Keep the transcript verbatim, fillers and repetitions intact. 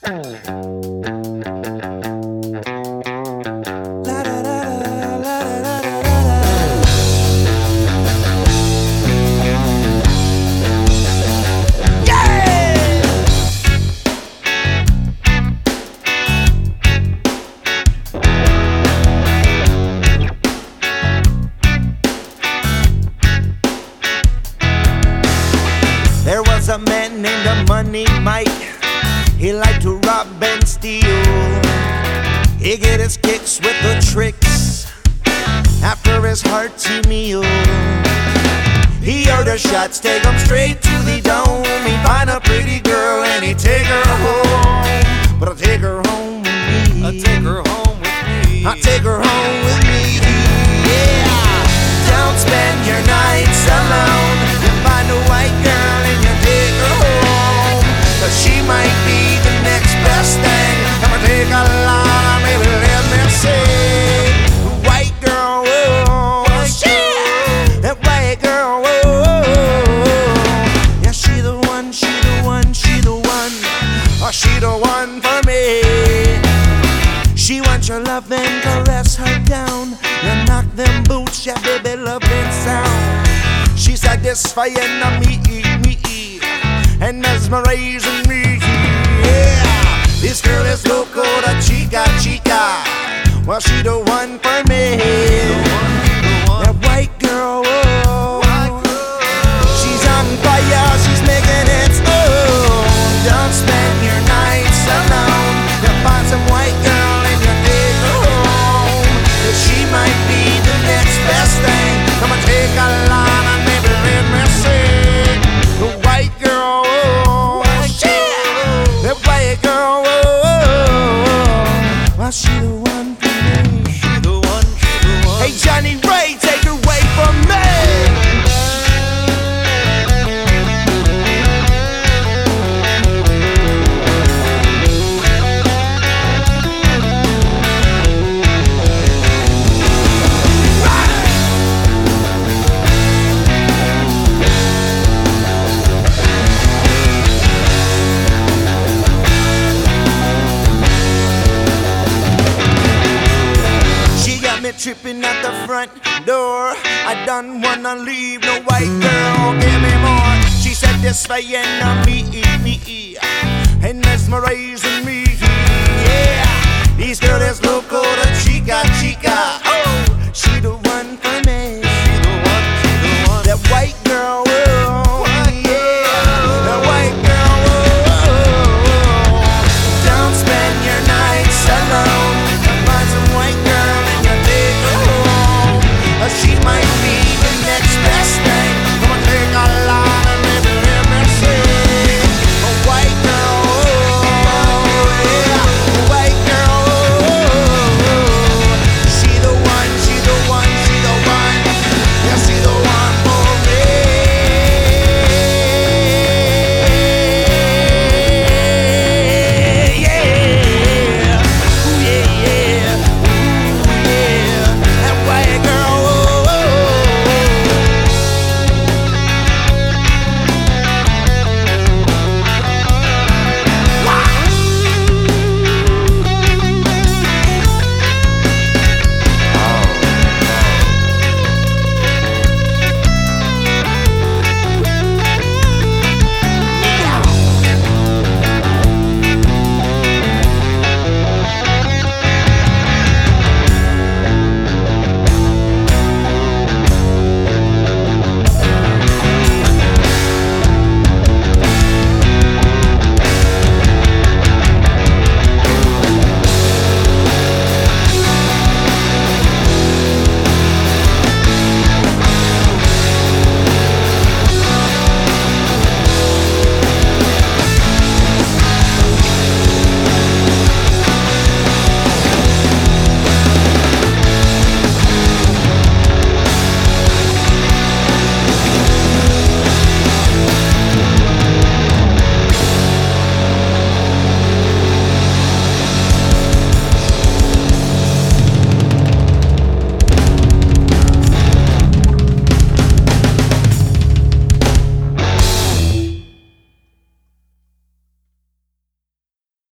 There was a man named a Money Mike. He liked to rob and steal. He get his kicks with the tricks after his hearty meal. He order shots, take 'em straight to the dome. He find a pretty girl and he take her home. But I'll take her home with me. I'll take her home with me. I'll take her home with me. Yeah. Don't spend your nights alone. You find a white girl and you take her home. 'Cause she might be the next best thing. Come and take a line, maybe let me see. White girl, whoa, yeah. That white girl, whoa. Yeah, she the one, she the one, she the one. Oh, she the one for me. She wants your love and caress her down. You knock them boots, yeah, baby, loving sound. She satisfying me, me, and mesmerizing me. Yeah, this girl is loco, the chica, chica. Well, she the one for me. That white girl, oh, she's on fire, she's making it. Oh, don't spend your nights alone. You find some white girl and you take her home. 'Cause she might be the next best thing. Come and take a line and maybe let me see. The white girl, oh, yeah. The white girl, oh, well, she the one for me. She the one, she the one. Hey, Johnny Ray, take her away from me. Tripping at the front door. I don't wanna leave, no white girl, give me more. She said this for me, me, and mesmerizing